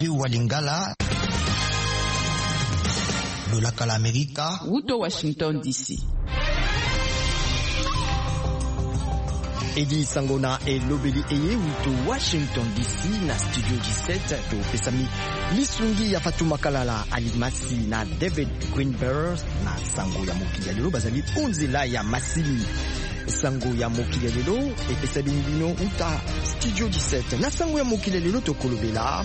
Walingala, Lolaka l'América, Wuto Washington DC. Edi Sangona et Lobeli Eye Wuto Washington DC na Studio 17 to pesami lisungi ya Fatuma Kalala Alimasi na David Greenberg na sango ya mokili ya lelo bazali onzela ya masili sango ya mokili ya lelo epesami bino uta Studio 17 na sango ya mokili ya lelo tokolobela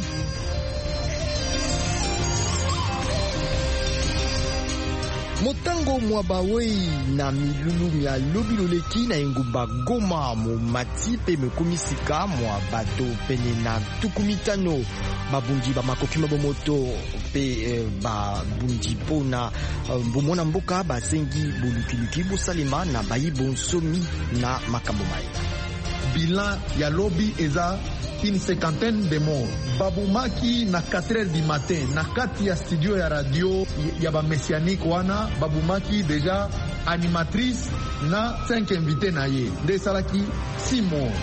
motango mwabawei na milulu ya lobiloleki na engumba Goma mo mati pe mekomisika mwa bato pene na tukumitano babundi ba makoki mabomoto pe babundi pona bomona mboka basengi bolukiluki bosalema na bayi bonsomi na makambo mai. Bilan ya lobi eza une cinquantaine de morts. Babumaki na 4h du matin na kati ya studio ya radio ya ba messianique wana babumaki deja animatrice na 5 invités na ye de salaki 6 morts.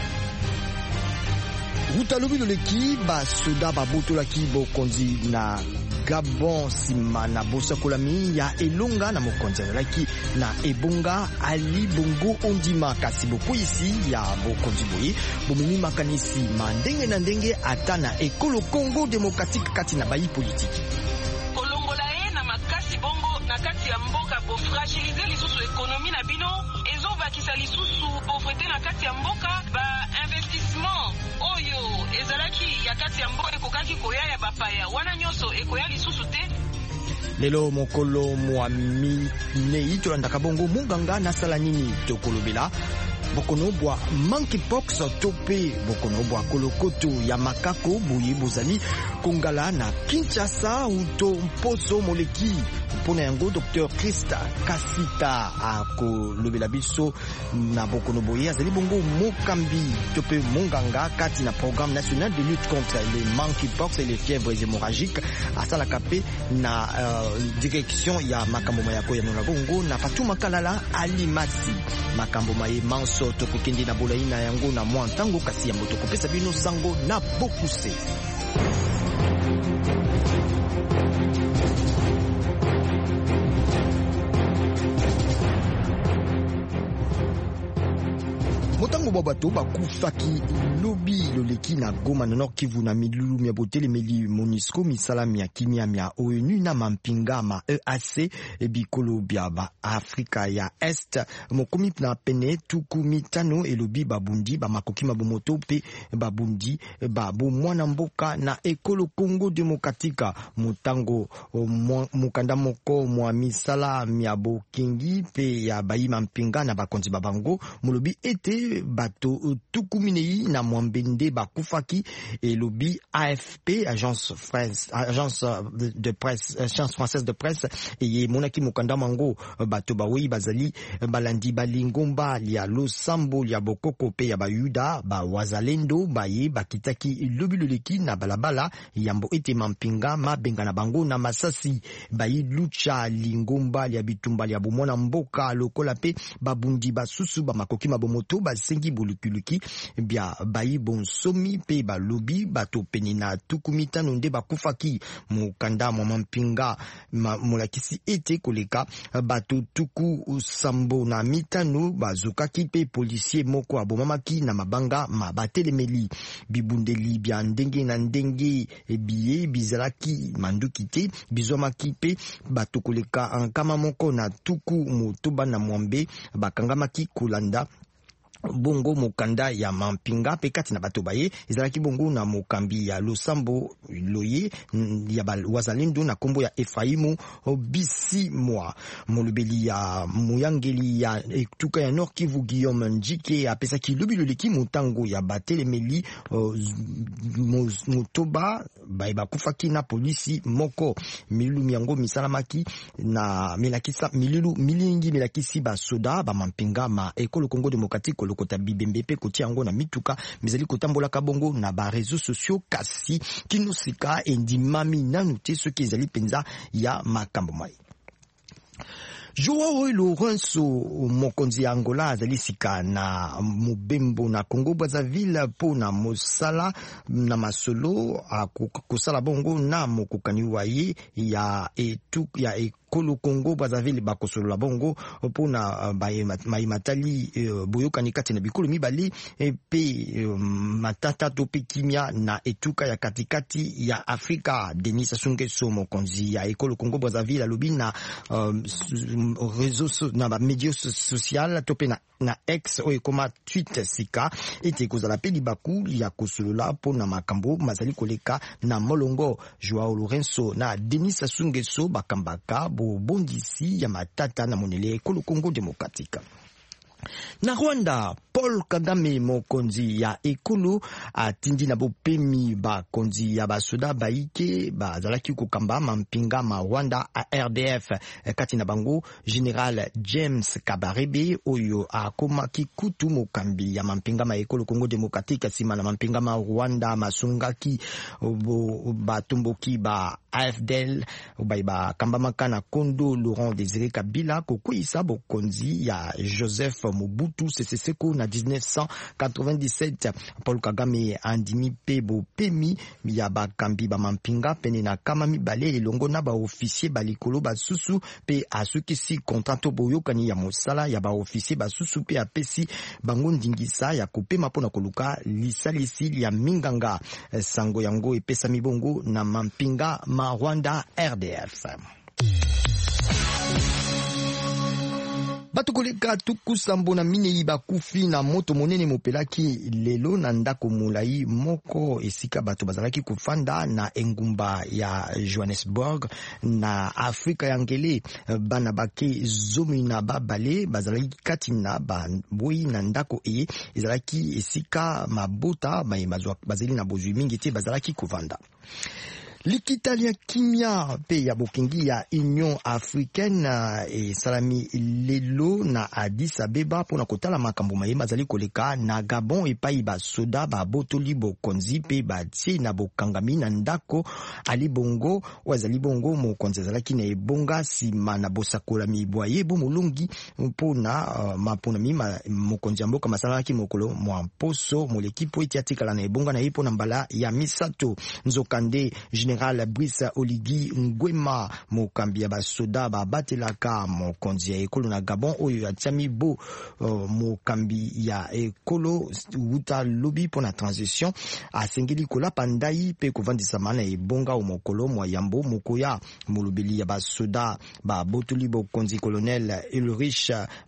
Utalobi loleki ba soda babotolaki bokonzi na Gabon sima na bosakolami ya elonga na mokonzi alaki na ebonga Ali Bongo Ondima kasi bokwisi ya bokonzi boye bomimi makanisi mandenge na ndenge ata na ekolo Congo Democratique kati na bayi politique kolongola ye na makasi bongo na kati ya mboka bo fragiliser lisusu ekonomi na bino ezobakisa lisusu pauvreté na kati ya mboka ba investissement oyo ezalaki ya kati ya mboka ekokaki koya ya bapaya wana nyonso ekoya lisusu te. Lelo mokolo mwami nei tolandaka bongo munganga nasala nini tokolobela bokonobwa monkeypox tope bokonobwa kolokoto ya makako boye bozali kongala na Kinshasa uto mposo moleki mpona yango Dr Christa Kasita akolobela biso na bokonoboye azali bongo mokambi tope monganga kati na programme national de lutte contre les monkeypox et les fièvres hémorragiques asalaka pe na direction ya makambo mayako ya nona bongo na Fatuma Kalala Alimasi makambo maye manso tokokende na bolai na yango na mwa ntango kasi ya moto kopesa bino sango na bokuse. Motango babato bakufaki lobi loleki na Goma na Nord Kivu na milulu mia botelemeli MONUSCO misala mia kimia mia ONU na mampinga ma EAC ebikolo bia ba Afrika ya Est mokomi na pene tukumitano elobi babundi ba makoki mabomoto pe babundi babo mwana mboka na ekolo Congo Democratique motango mukanda moko mwa misala mia bokingi pe ya bayi mampinga na bakonzi babango molobi ete bato tukuminei na mwambende bakufaki elobi AFP agence française de presse eye monaki mokanda mango bato bawei bazali balandi balingomba lia losambo lia bokoko pe ya bayuda ba wazalendo baye bakitaki lobi loleki na balabala yambo ete mampinga mabenga na bango na masasi bayi lucha lingomba lia bitumba lia bomona mboka lokola pe babundi basusu ba makoki mabomoto sengi bolukuluki bia bayi bonsomi pe balobi bato peni na tukumitano nde bakufaki mukanda mwa mampinga molakisi ete koleka bato tuku sambo na mitano bazokaki pe policier moko abomamaki na mabanga mabatelemeli bibundeli bia ndenge na ndenge biye bizalaki manduki te bizomaki pe bato koleka ankama moko na tuku motoba na mwambe bakangamaki kolanda bongo mokanda ya mampinga pe kati na bato baye ezalaki bongo na mokambi ya losambo loye ya wazalendo na kombo ya Efaimu bisi mwa molobeli ya muyangeli ya etuka ya Nord Kivu Guillaume Njike apesaki lobi loleki motango ya batelemeli motoba baye bakufaki na polisi moko milulu miango misalamaki na melakisa milulu milingi melakisi basoda ba mampinga ma ekolo Congo Democratique lokota bibembe pe kotia yango na mituka mizali kotambola kabongo na ba réseaux sociaux kasi kinusika endimami nanu te soki ezali penza ya makambo mai. Joao Lourenço mokonzi ya Angola azalisika na mobembo na Congo Brazzaville pona mosala na masolo kusala bongo na mokokaniwa ye ya Kolo Congo Brazzaville bakosolola bongo pona matali boyokani kati na bikolo mibali pe matata to pe kimia na etuka ya katikati ya Afrika. Denis Sassou Nguesso mokonzi ya Kolo Congo Brazzaville alobi na réseaux na médias sociaux to pe na X oyo koma tweet sika ete kozala pe libaku ya kosolola pona makambo mazali koleka na molongo. Joao Lourenço na Denis Sassou Nguesso bakambaka bondisi ya matata na monele Kolo Congo Démocratique. Na Rwanda, Paul Kagame mokonzi ya ekolo atindi na bopemi bakonzi ya basoda baike bazalaki kokamba mampinga ma Rwanda a RDF kati na bango General James Kabarebe oyo akomaki kutu mokambi ya mampinga ma ekolo Congo Démocratique sima na mampinga ma Rwanda masungaki batumboki ba AFDL ba kambamaka na Kondo Laurent Désiré Kabila kokwisa bokonzi ya Joseph Mobutu Sese Seko na 1997. Paul Kagame andimi pe bopemi ya bakambi ba mampinga pene na kama mibale elongo na ba officier balikolo basusu pe asukisi kontrato boyokani ya mosala ya ba officier basusu pe apesi bango ndingisa ya kopema pona koluka lisalisi ya minganga. Sango yango epesa mibongo na mampinga ma Rwanda RDF. Batukoleka tukusambo na minei bakufi na moto monene mopelaki lelo na ndako mulai moko esika bato bazalaki kufanda na engumba ya Johannesburg na Afrika ya ngele. Bana bake zomi na babale bazalaki kati na boi na ndako ezalaki esika mabota bazeli na bozwi mingi te bazalaki kuvanda. Likitalia kimia pe ya bokingi ya Union Africaine salami lelo na Addis Abeba pona kotala makambo mayema zali koleka na Gabon epai ba soda ba botoli bokonzi pe batie na bokangami na ndako ali bongo wazali bongo mokonzi zalaki na ebonga sima na bosakola mibwaye bo mulungi pona mapona mima mokonzi mboka masalaki mokolo mwamposo molekipo itiatikala na ebonga na ipo na mbala ya misato. Nzokande General Brice Oligui Nguema mokambi ya basoda babatelaka mokonzi ya ekolo na Gabon oyo ya tiami bo mokambi ya ekolo uta lobi pona transition asengeli kola pandai pe kovandisa mana ebonga omokolo mwa yambo mokoya molobeli ya basoda babotoli bokonzi colonel Ulrich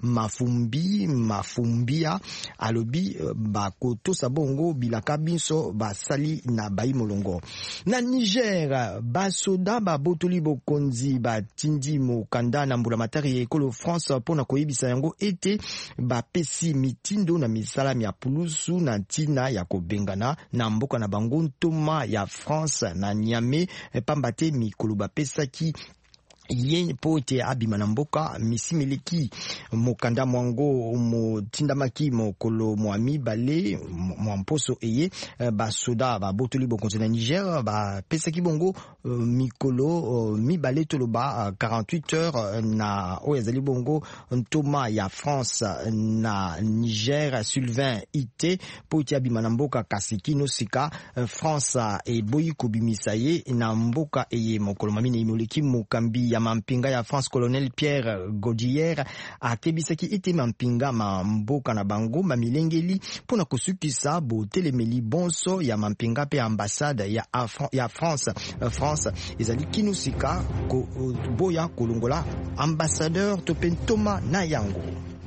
Mafumbia alobi bakotosa bongo bilaka biso basali na bayi molongo. Na Niger, basoda babotoli bokonzi batindi mokanda na mbula matari ya ekolo France pona koyebisa yango ete bapesi mitindo na misala ya pulusu na ntina ya kobengana na mboka na bango ntoma ya France na Niamey pambate mikolo bapesaki ye pote abima na mboka misimeleki mokanda mwango motindamaki mokolo mwami bale mwamposo eye basoda babotoli bokonzi na Niger bapesaki bongo mikolo mibale toloba 48 heures na oyo ezali bongo ntoma ya France na Niger. Sylvain Ite pote abima na mboka kasikino sika France eboyi kobimisa ye na mboka eye mokolo mwami imoleki mokambi ya mampinga ya France colonel Pierre Gaudière akebisaki ete mampinga mboka na bango mamilengeli pona kusukisa botelemeli bonso ya mampinga pe ambassade ya France ezali kinusika boya kolongola ambassadeur topentoma na yango.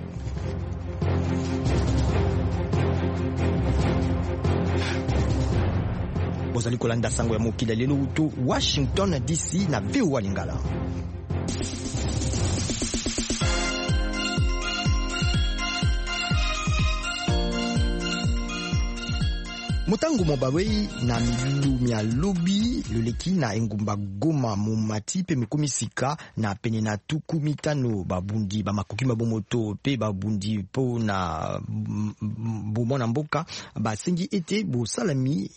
Bozali kolanda sango ya mokila lelo uto Washington DC na VOA Lingala. Motango Mobawei na milulu mia lobi loleki na engumba Goma mumati pe mikumisika na pene na tuku mitano babundi bamakoki mabomoto pe babundi po na bomona mboka basengi ete bo salami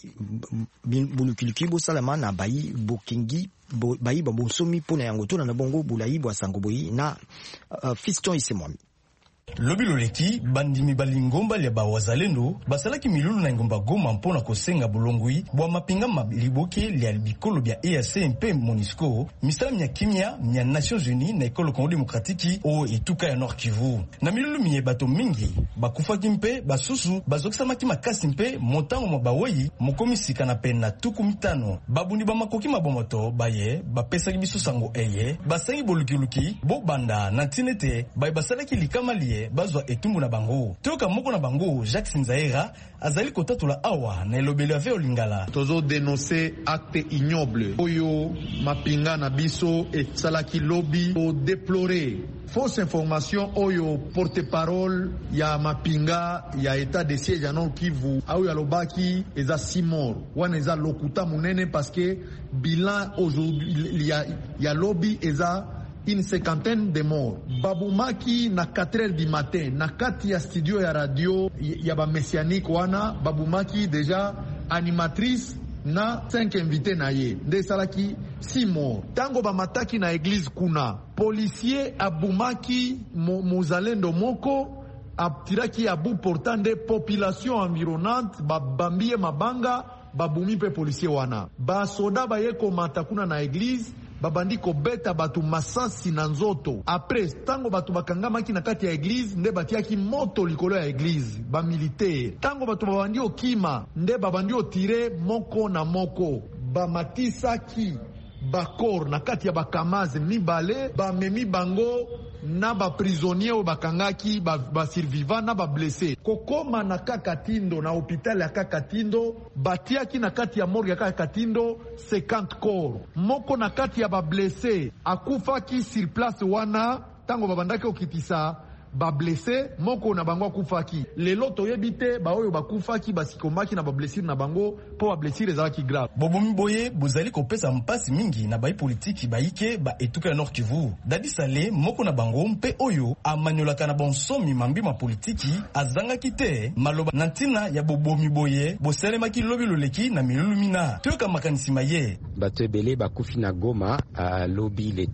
bulukiliki bo salama na bayi bokengi bayi babonsomi po na yango to na bongo bulayi bwa sangoboyi na Fiston Isemwami. Lobi loleki bandimi balingomba lia ba wazalendo basalaki milulu na ngomba Goma mpona kosenga bulongui bwa mapinga maliboke lia bikolo bya EACMP MONUSCO misala mya kimia mya Nations Unies na ekolo Congo Démocratique o etuka ya Nord Kivu na milulu mie bato mingi bakufaki mpe basusu bazokisamaki makasi mpe motango mobawei mokomisika na pene na tuku mitano babundi bamakoki mabomoto baye bapesaki biso sango eye basengi bolukiluki bo banda na tinete baye basalaki likama lie bazwa etumbu na bango toka moko na bango Jacques Sinzaera azali kotatula awa na elobeli ave olingala tozo dénoncer acte ignoble oyo mapinga na biso esalaki lobby o déplorer fausse information oyo porte-parole ya mapinga ya état de siège ya Nord Kivu ayo alobaki eza 6 morts wana eza lokuta munene parce que bilan aujourd'hui ya lobby eza une cinquantaine de morts. Babumaki na 4h du matin na kati ya studio ya radio ya ba messianique wana babumaki déjà animatrice na 5 invités na ye nde salaki 6 morts. Tango ba mataki na église kuna policier abumaki muzalendo moko atiraki abu portant de population environnante babambie mabanga babumi pe policier wana ba soda bayeko matakuna na église babandi kobeta batu masasi na nzoto après tango batu bakangamaki na kati ya église nde batiaki moto likolo ya église ba militaire tango batu babandi okima nde babandi otire moko na moko bamatisaki bakor na kati ya bakamaze mibale bamemi bango na ba prisonnier o bakangaki ba survivant na ba blessé kokoma na Kakatindo na hôpital ya Kakatindo batiaki na kati ya morgue ya Kakatindo 50 corps moko na kati ya ba blessé akufaki sur place wana tango babandaki okitisa ba blessé moko na bango akufaki lelo toyebite ba oyo bakufaki basikomaki na ba blessure na bango po ba blessure ezalaki grave bobomi boye bozali kopesa mpasi mingi na bayi politiki bayike ba etuka ya Nord Kivu dadi sale moko na bango mpe oyo amanyolaka na bonsomi mambi ma politiki azangaki te maloba na ntina ya bobomi boye bosalemaki lobi loleki na milulu mina toyoka makanisi maye bato ebele bakufi na Goma lobi le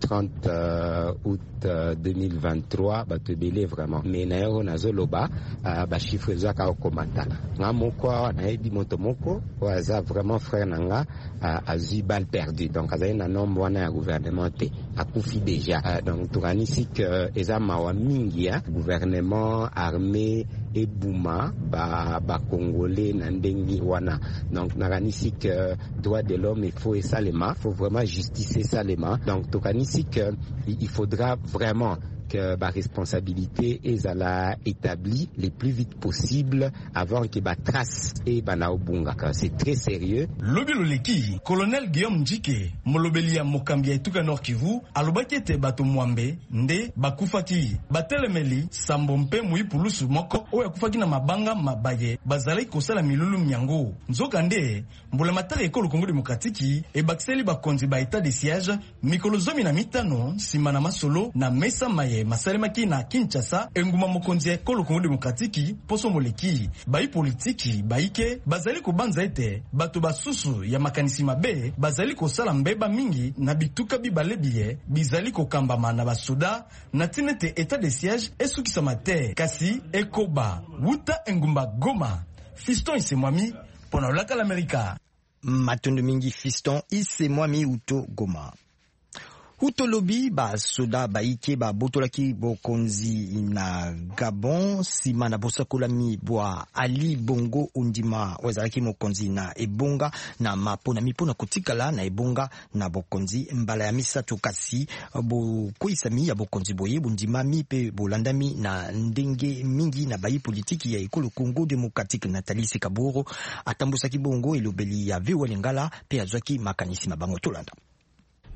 30 août 2023 bato ebele vraiment mais na yo nazoloba ba chiffre zaka okomata nga moko na ebi moto moko waza vraiment frère nanga azu balle perdue donc azali na nombre wana ya gouvernement te akufi déjà donc tukanisi que eza mawa mingi ya gouvernement armé et Bouma ba congolais na ndengi wana donc nakanisi que droit de l'homme il faut faut vraiment justice salema donc tukanisi que il faudra vraiment que la responsabilité est à la établie le plus vite possible avant que la trace et banaobunga. C'est très sérieux. Lobi loleki, colonel Guillaume Njike, molobelia mokambia etuka Nord Kivu, alobaki ete bato mwambe, nde bakufaki, batelemeli, sambompe mui pulusu moko, oya kufaki na mabanga mabaye, bazalai kosala milulu mnyango. Nzoka nde, mbole matari ekolo Congo Démocratique, e bakseli bakonzi ba état de siège, mikolo zomi na mitano, simana masolo, na mesa maye, masalemaki na Kinshasa enguma mokonzi ekolo Congo Démocratique poso moleki bayi politiki bayike bazali kobanza ete bato basusu ya makanisi mabe bazali kosala mbeba mingi na bituka bibalebiye bizali kokambama na basoda na tinete état de siège esukisa mate kasi ekoba wuta engumba Goma Fiston Isemwami pona olaka l'Amerika matondo mingi Fiston Isemwami uto Goma. Huto lobi ba soda baike ba botolaki bokonzi na Gabon sima na bosakolami bwa Ali Bongo Ondima wazalaki mokonzi na ebonga na mapona mipona kotikala na ebonga na bokonzi mbala ya misato kasi bokoisami ya bokonzi boye bondima mipe bolandami na ndenge mingi na bayi politiki ya ekolo Congo Démocratique Nathalie Sekaboro atambusaki bongo elobeli ya Vewa Lingala pe azwaki makanisi mabango tolanda.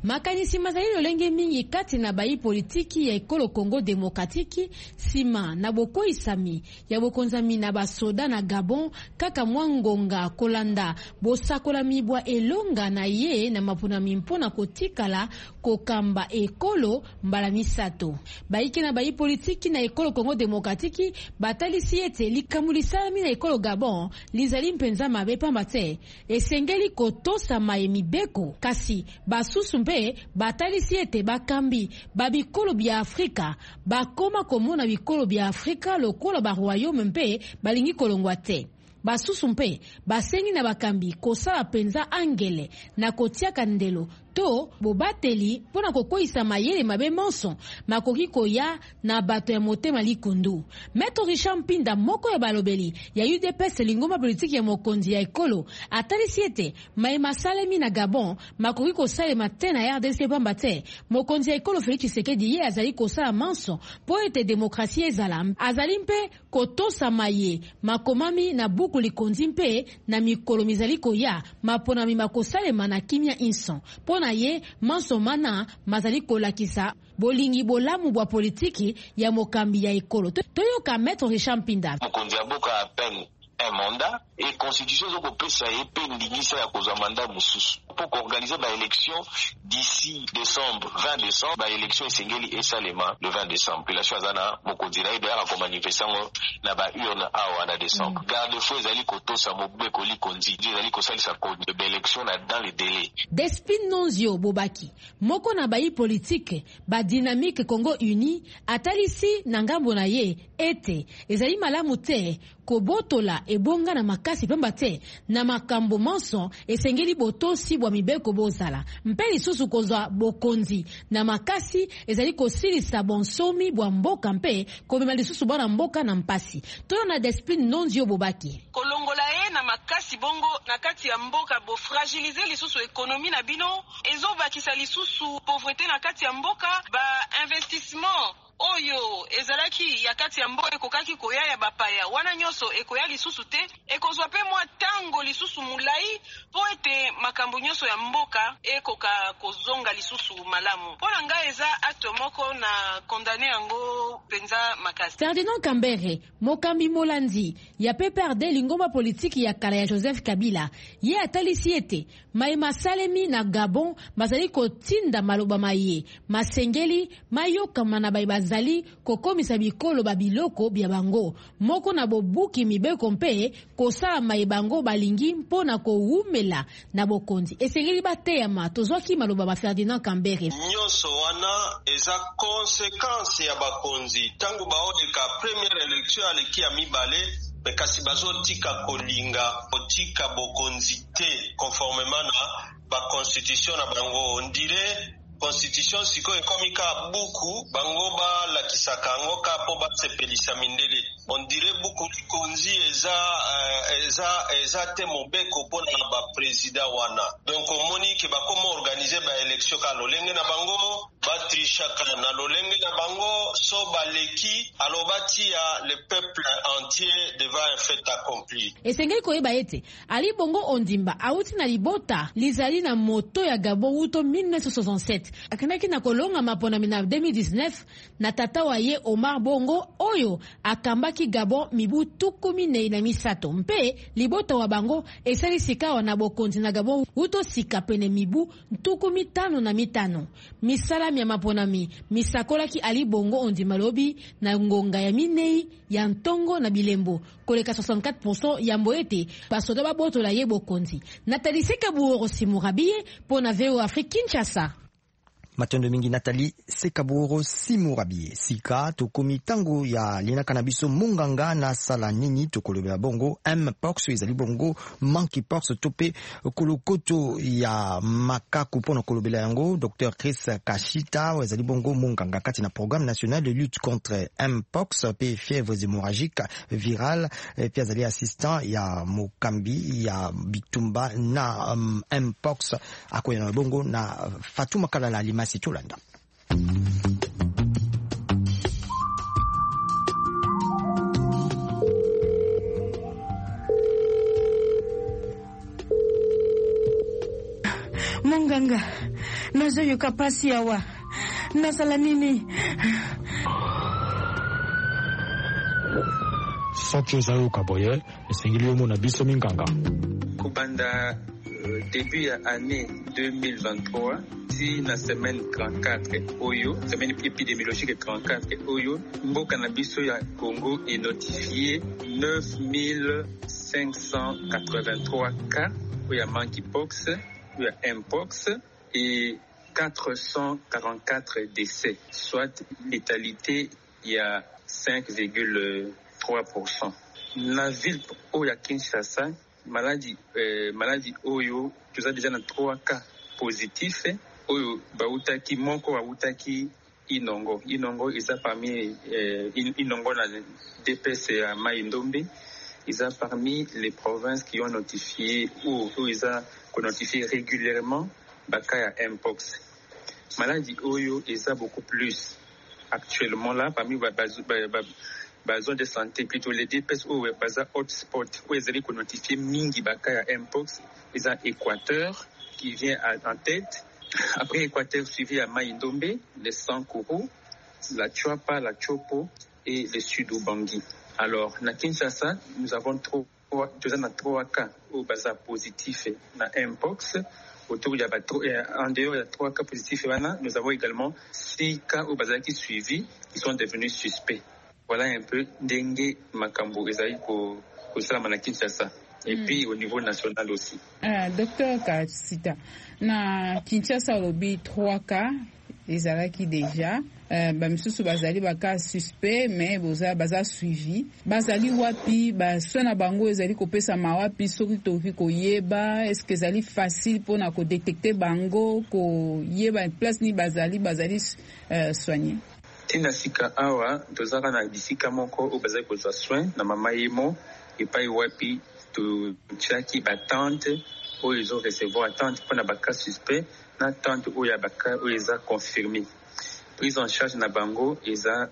makanisi mazali lolenge mingi kati na bayi politiki ya ekolo Congo Demokratiki sima na bokoisami ya bokonzami na basoda na Gabon kaka mwangonga kolanda bosakola mibwa elonga na ye na mapunami mpona kotikala kokamba ekolo mbala misato. Baiki na bayi politiki na ekolo Congo Demokratiki batalisi ete likamulisami na ekolo Gabon lizali mpenza mabe pamba te esengeli kotosa maye mibeko kasi basusu mpe batalisi ete bakambi babikolo bya Afrika bakoma komona bikolo bya Afrika lokola ba royaume mpe balingi kolongwa te. Basusu mpe basengi na bakambi kosala penza angele na kotiaka ndelo to bobateli pona kokoisa mayele mabe monso makoki koya na bato ya motema likundu. Maître Richard Mpinda moko ya balobeli ya UDPS lingoma politiki ya mokonzi ya ekolo atalisi ete maema salemi na Gabon makoki kosalema te na RDC pamba te mokonzi ya ekolo Félix Tshisekedi ye azali kosala manso po ete demokrasi ezala azali mpe kotosa maye makomami na buku likonzi mpe na mikolo mizali koya maponami makosalema na kimia inson na ye manso mana mazali kolakisa bolingi bolamu bwa politiki ya mokambi ya ekolo. Toyoka Maître Richard Mpinda. Mokonzi ya boka à peine un mandat et constitution zoko pesa epe ndingisa ya kozwa mandat mususu pour organiser ba élection d'ici décembre 20 décembre ba élection esengeli esalema le 20 décembre puis la chose ana mokonzi na idara ko manifestango na ba urne awa na décembre garde fou ezali kotosa mobeko likonzi ezali kosalisa ko de ba élection na dans les délais Despin Nonzio Bobaki moko na bayi politique ba dynamique Congo Uni atalisi na ngambo na ye ete ezali malamu te kobotola ebonga na makasi pamba te na makambo monso esengeli botosi bwa mibeko bozala mpe lisusu kozwa bokonzi na makasi ezali kosilisa bonsomi bwa mboka mpe komema lisusu bwana mboka na mpasi. Toyo na Despin Nonzio Bobaki kolongola ye na makasi bongo na kati ya mboka bo fragiliser lisusu ekonomi na bino ezobakisa lisusu pauvreté na kati ya mboka ba investissement oyo ezalaki ya kati ya mboka ekokaki koya ya bapaya wana nyonso ekoya lisusu te ekozwa pe mwa tango lisusu mulai po ete makambo nyonso ya mboka ekoka kozonga lisusu malamu. Pona nga eza acte moko na condamné yango penza makasi. Ferdinand Kambere mokambi molandi ya PPRD lingomba politiki ya kala ya Joseph Kabila ye atalisi ete maema salemi na Gabon bazali kotinda maloba maye masengeli mayoka mana bazali kokomisa bikolo babiloko bya bango moko na bobuki mibeko mpe kosala maye bango balingi mpona koumela na bokonzi esengeli bateyama tozwaki maloba ba Ferdinand Kambere nyonso wana eza konsekansi ya bakonzi tangu baoleka première élection aleki ya mibale bekasi bazotika kolinga otika bokonzi te conformément na ba constitution na bango ondire constitution siko ekomika buku bango ba lakisaka ngo kapo basepelisa mindele on dirait buku likonzi eza te mobeko pona ba président wana donc omoni ke bakoma organiser ba élection ka lolenge na bango batrishaka na lolenge na bango so baleki alobati ya le peuple entier devant un fait accompli esengeli koyeba ete ali bongo ondimba auti na libota lizali na moto ya Gabon uto 1967 akanaki na kolonga maponami na 2019 na tata wa ye Omar Bongo oyo akambaki Gabon mibu tukumi na misato mpe libota wa bango esali sikawa na bokonzi na Gabon uto sika pene mibu tukumi tano na mitano misala ya maponami misakolaki ali bongo ondima lobi na ngonga ya minei ya ntongo na bilembo koleka 64% ya mboete basoda babotola ye bokonzi Nathalie Sekaburo Simurabie pona VO Afrique Kinshasa. Matendo mingi Nathalie Sekaburo Simurabie sika tokomi tango ya lina kanabiso munganga na sala nini tokolobela bongo mpox ezali bongo monkeypox tope kolokoto ya makaku pona kolobela yango Dr Chris Kashita ezali bongo munganga kati na programme national de lutte contre mpox pe fièvres hémorragiques virales pe azali assistant ya mokambi ya bitumba na mpox akoyana bongo na Fatuma Kalala Limasi Tulanda. Munganga, nazoyoka pasi awa nasala nini? soki ozayoka boye esengeli omona biso minganga kobanda début ya année 2023 ti na semaine 34 oyo semaine épidémiologique 34 oyo mboka na biso ya Congo est notifié 9583 cas oyo monkeypox oyo mpox et 444 décès, soit létalité il y a 5,3%. La ville oyo Kinshasa maladie oyo tu as déjà 3 cas positifs oyo bautaki moko bautaki Inongo isa parmi Inongo na DPS à Mai-Ndombe isa parmi les provinces qui ont notifié ou isa notifié régulièrement baka ya mpox. Maladie oyo isa beaucoup plus actuellement là parmi zone de santé, plutôt les DPS ou baza hotspot où ils allaient notifier mingi baka ya mpox, ils ont Équateur qui vient en tête. Après Équateur suivi à Mai-Ndombe, les Sankourou, la Chuapa, la Chopo et le Sud-Ubangi. Alors, na Kinshasa, nous avons 3 cas au baza positif na mpox. Autour il y a en dehors il y a 3 cas positifs nous avons également 6 cas au baza qui suivis qui sont devenus suspects. Voilà un peu dengue makambo ezali ko salama na Kinshasa et puis au niveau national aussi. Docteur Kasita, na Kinshasa lobi 3 cas ezalaki déjà bamisusu bazali baka suspect mais baza suivi bazali wapi basona bango ezali kopesa mawapi soki toki koyeba est-ce que ezali facile pona ko détecter bango ko yeba place ni bazali soigner. Tina sika awa tozaka na bisika moko o bazali kozwa soin na mama yemo epai wapi to chaki batante o ils ont recevoir attente pona baka suspect na tante o ya baka o eza confirmé. Prise en charge na bango eza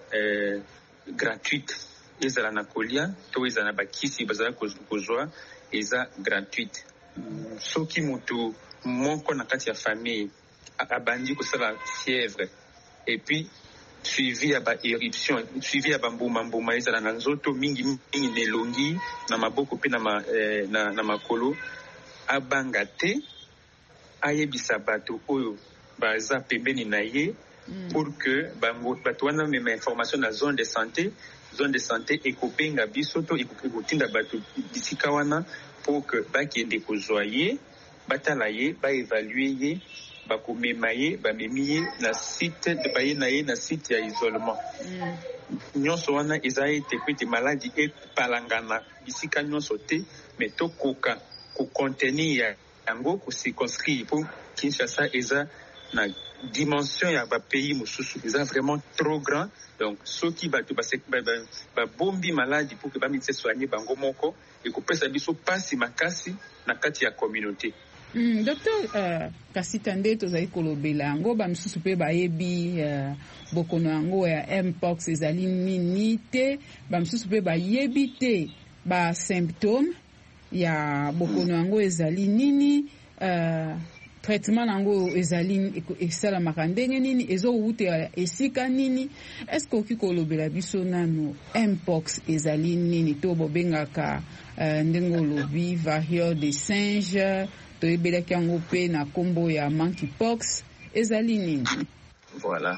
gratuite ezala na kolia to eza na bakisi bazala kozwa eza gratuite. Soki mutu moko na kati ya famille abandi kosala fièvre et puis suivi ya éruption suivi ya mbuma ezala na nzoto mingi nelongi na maboko pe na makolo abanga te ayebisa bato oyo baza pembeni na ye pour que bato wana mema information na zone de santé ekobenga biso to ekotinda bato bisika wana pour que bakende kozwa ye batala ye baévalue ye bakomema ye bamemi ye na site baye na ye na site ya isolement. Nyonso wana eza ete kwete maladi epalangana bisika nyonso te mais tokoka kocontenir yango kocirconscrire pour Kinshasa eza na dimension ya bapays mosusu eza vraiment trop grand donc soki bato babombi maladi pour que bamitise soigner bango moko ekopesa biso pasi makasi na kati ya communauté. Docteur Kasita nde tozali kolobela yango bamisusu mpe bayebi bokono yango ya mpox ezali nini te bamisusu mpe bayebi te basymptôme ya bokono yango ezali nini traitement nango ezali esalamaka ndenge nini ezowutela esika nini est-ce que oki kolobela biso nano mpox ezali nini to bobengaka ndenge olobi variole de singe toyebelaki yango mpe na kombo ya monkeypox ezali nini? Voilà,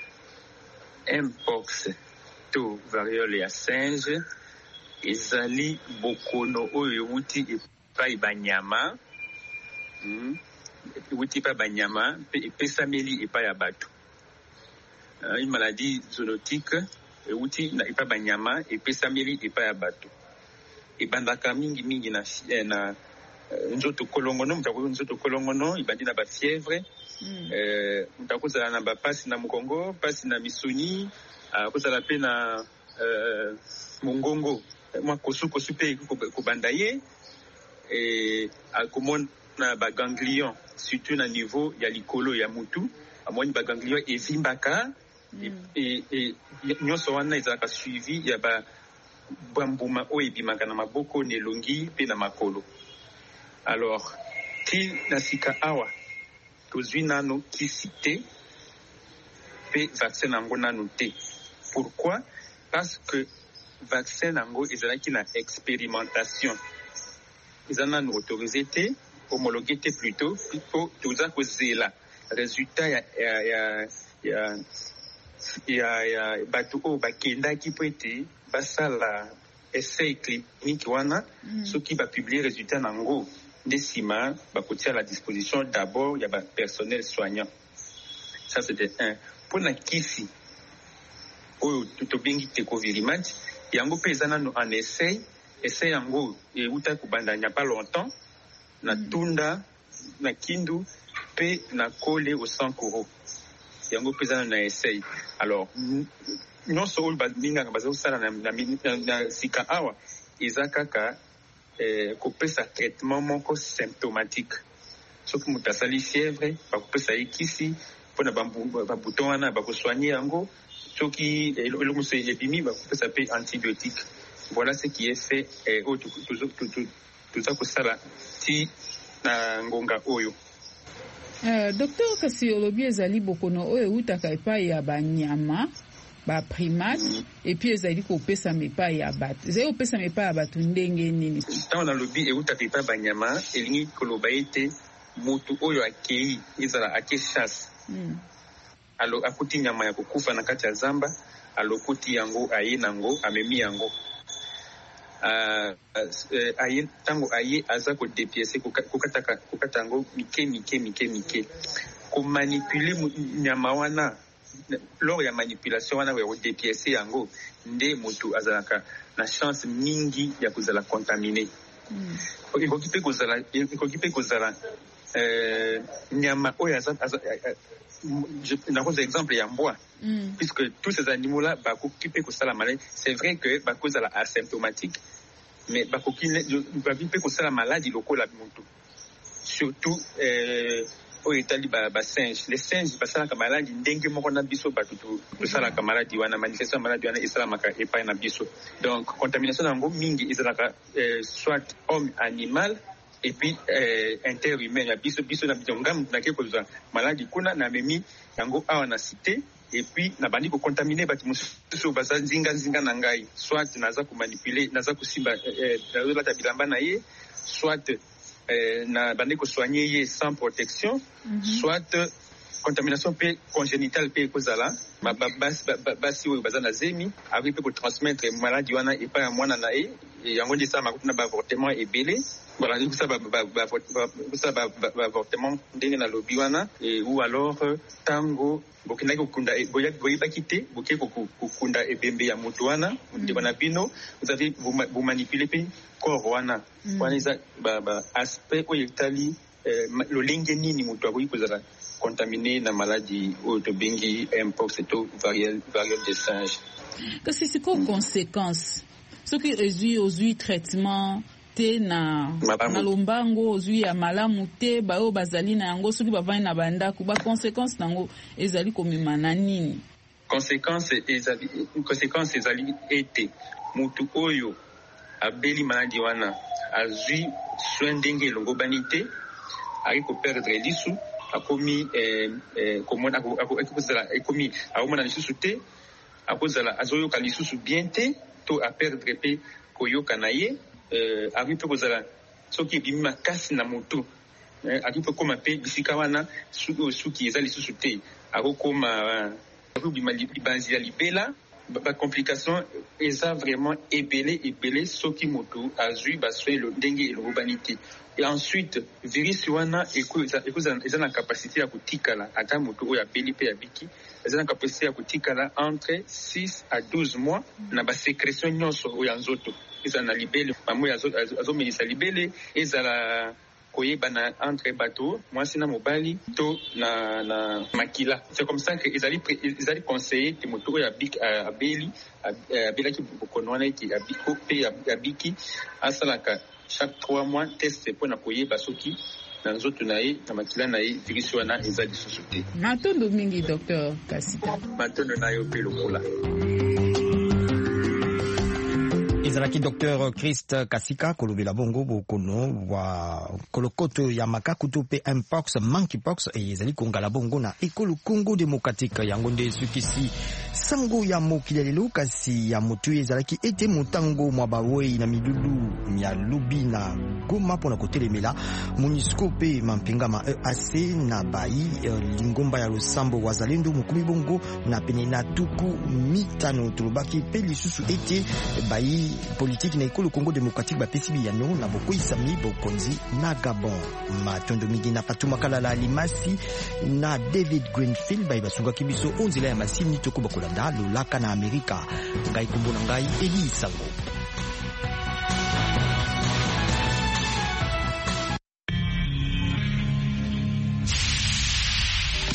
mpox to variole ya singe ezali bokono oyo ewuti epai banyama mpe epesameli epai ya bato. Une maladie zoonotique ewuti na epai banyama epesameli epai ya bato ebandaka mingi na nzoto kolongono nzoto kolongono ibandi na bafièvre mutakozala na bapasi na mukongo pasi na misuni kozala pe na mongongo mwa kosu pe kobanda ye akomona baganglion surtout na niveau ya likolo ya mutu amoni baganglion evimbaka nyonso wana ezalaka suivi ya bambuma oyo ebimaka na maboko nelongi pe na makolo. Alors ti na sika awa tozwi nano kisi te pe vaccin nango nano te. Pourquoi? Parce que vaccin nango ezalaki na expérimentation. Ils nano autorisé te, homologué te plutôt, pour toza kozela résultat ya bato oyo bakendaki po ete basala essai clinique wana soki bapublie résultat nango nde nsima bakotia à la disposition d'abord ya bapersonnel soignant. Ça c'était un. Mpona kisi oyo tobengi Tecovirimat yango mpe eza nano en essai yango euta kobanda nya pas longtemps na Tunda na Kindu pe na Kole au Sankoro. Yango mpe eza nano na essai. Alors nyonso oyo balingaka bazosala na sika awa eza kaka kopesa traitement moko symptomatique. Soki moto asali fièvre bakopesa ye kisi mpona babuton wana bakosoigne yango. Soki eloko mosusu ebimi bakopesa mpe antibiotique. Voilà ce qui est fait oyo toza kosala ti na ngonga oyo. Docteur, kasi olobi ezali bokono oyo eutaka epai ya banyama baprimate epuis ezali kopesa epai ya bato. Ezali kopesa epai ya bato ndenge nini? Ntango nalobi eutaka epai ya banyama elingi koloba ete motu oyo akei ezala ake chasse. Alo akuti nyama ya kokufa na kati ya zamba, alokoti yango aye nango amemi yango. Aye tango aye aza ko dépiécer kokata yango mike ko manipuler nyama wana. Lors ya manipulation wana ya dépiécer yango nde motu azalaka na chance mingi ya kozala contaminé. Ekoki pe kozala nyama oyo je exemple ya mbwa, puisque tous ces animaux là bakoki pe kosala maladie. C'est vrai que bakozala asymptomatique, mais bakoki pe kosala maladie lokola motu. Surtout oyo etali singe. Les singes basalaka maladie ndenge moko na biso bato tosalaka maladie wana, manifestation maladie wana esalamaka epai na biso. Donc contamination nango mingi ezalaka soit homme animal et puis interhumain ya biso na bitongamu na keko za maladie kuna na memi yango awa na cité. Et puis na bandi ko contaminer bati mususu baza nzinga na ngai, soit naza ko manipuler naza kusimba na bilamba na ye, soit na bandi ko soigner ye sans protection, soit contamination pe congénitale pe kozala basi oyo baza na zemi avec pe ko transmettre maladie wana epai ya mwana na ye yango ndisa makuna ba avortement ebele. Voilà, tout ça avortement ndenge na lobi wana, ou alors tango bokendaki kokunda boyeba kite boke kokunda ebembe ya moto wana ndeko na bino, vous avez vous manipuler pe corps wana wana eza aspect oyo etali lolenge nini moto akoki kozala contaminé na maladie oyo tobengi mpox to variole des singes. Kasi siko conséquence soki ozwi traitement te na lombango ozwi ya malamu te bayo bazali na yango soki bavani na bandako ba conséquence nango ezali komema na nini? Conséquence ezali ete mutu oyo abeli maladi wana azwi soin ndenge elongobani te, aki koperdre lisu, akomi akomona lisusu te, akozala azoyoka lisusu bien te, to aperdre pe koyoka na ye, aki pe kozala soki ebimi makasi na motu, aki pe koma pe bisika wana suki eza lisusu te, akokoma akobima libanzi ya libela. Ba complication eza vraiment ebele soki motu azwi baswe lo ndenge elobani te. Et ensuite virus wana eza na capacité ya kotikala ata motu oyo abeli pe abiki, eza na capacité ya kotikala entre 6 à 12 mois na ba sécrétion nyonso oyo nzoto eza na libele, mamoya azomelisa libele ezala koyebana entre bateau mwasi na mobali to na makila. C'est comme ça que ezali conseillé que moto oyo abelaki bokono wana eki abiko pe abiki asalaka chaque 3 mois test pour na koyeba soki na nzoto na ye na makila na ye virus wana eza lisusu te. Matondo mingi Dr. Kasita. Matondo na yo pe lokola. ezalaki Dr Christ Kasika kolobela bongo bokono wa kolokoto ya makaku to pe mpox monkeypox ezali kongala bongo na ekolo Congo démocratique yango nde sukisi sango ya mokili lelo kasi ya motu ezalaki ete motango mwa bawei na milulu ya lobi na Goma pona kotelemela MONUSCO pe mampinga ma EAC na bai lingomba ya Losambo wazalendo mukumi bongo na pene na tuku mitano tulobaki pe lisusu ete bai politique na ekolo Congo démocratique ba pesi biyano na bokoisa mi bokonzi na Gabon matondo mingi na Fatuma Kalala Limasi na David Greenfield bai basunga kibiso onzela ya masini toko bakolanda lolaka na Amerika ngai kumbona ngai Eli Sango.